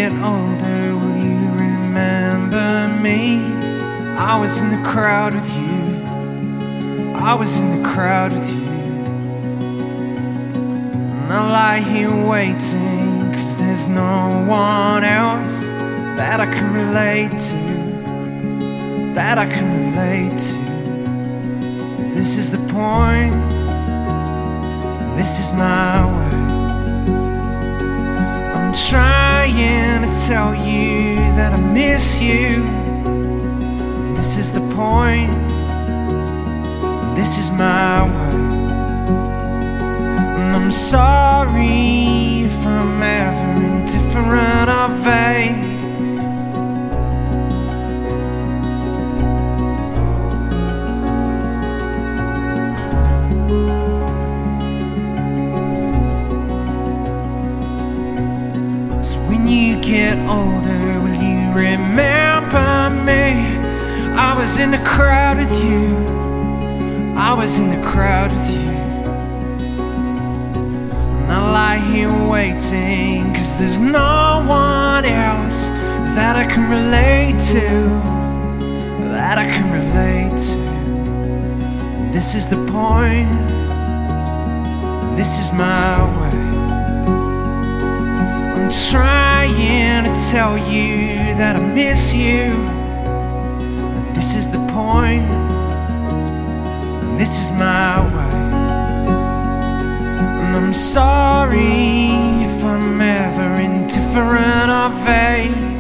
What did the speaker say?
get older, will you remember me? I was in the crowd with you. I was in the crowd with you. And I lie here waiting, 'cause there's no one else that I can relate to, that I can relate to. But this is the point, this is my way. I'm trying to tell you that I miss you. This is the point, this is my way. And I'm sorry if I'm ever indifferent or vague. So when you get older, will you remember me? I was in the crowd with you. I was in the crowd with you. And I lie here waiting, 'cause there's no one else that I can relate to, that I can relate to. And this is the point, this is my way. I'm trying to tell you that I miss you. This is the point, and this is my way. And I'm sorry if I'm ever indifferent or vague.